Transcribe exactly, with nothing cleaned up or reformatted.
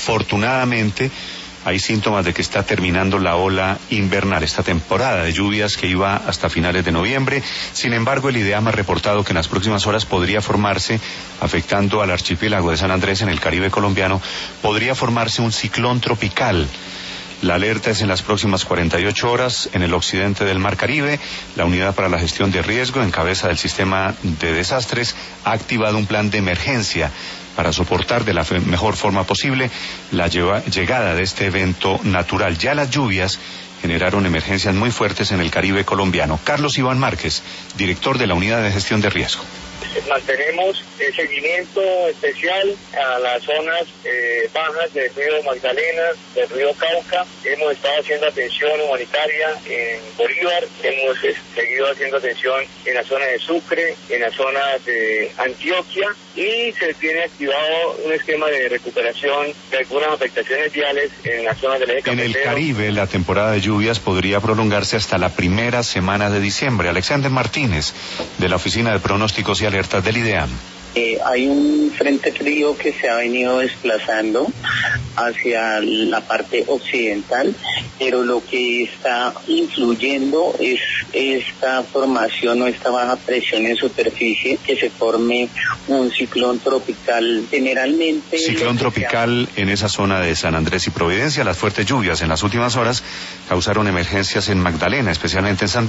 Afortunadamente, hay síntomas de que está terminando la ola invernal, esta temporada de lluvias que iba hasta finales de noviembre. Sin embargo, el IDEAM ha reportado que en las próximas horas podría formarse, afectando al archipiélago de San Andrés en el Caribe colombiano, podría formarse un ciclón tropical. La alerta es en las próximas cuarenta y ocho horas en el occidente del Mar Caribe. La Unidad para la Gestión de Riesgo, en cabeza del Sistema de Desastres, ha activado un plan de emergencia para soportar de la mejor forma posible la llegada de este evento natural. Ya las lluvias generaron emergencias muy fuertes en el Caribe colombiano. Carlos Iván Márquez, director de la Unidad de Gestión de Riesgo. Mantenemos el seguimiento especial a las zonas eh, bajas del río Magdalena, del río Cauca. Hemos estado haciendo atención humanitaria en Bolívar, hemos eh, seguido haciendo atención en la zona de Sucre, en la zona de Antioquia, y se tiene activado un esquema de recuperación de algunas afectaciones viales en la zona del eje cafetero. En el Caribe, la temporada de lluvias podría prolongarse hasta la primera semana de diciembre. Alexander Martínez, de la Oficina de Pronósticos y Alertas del IDEAM. Eh, hay un frente frío que se ha venido desplazando hacia la parte occidental, pero lo que está influyendo es esta formación o esta baja presión en superficie, que se forme un ciclón tropical. Generalmente ciclón tropical en esa zona de San Andrés y Providencia. Las fuertes lluvias en las últimas horas causaron emergencias en Magdalena, especialmente en San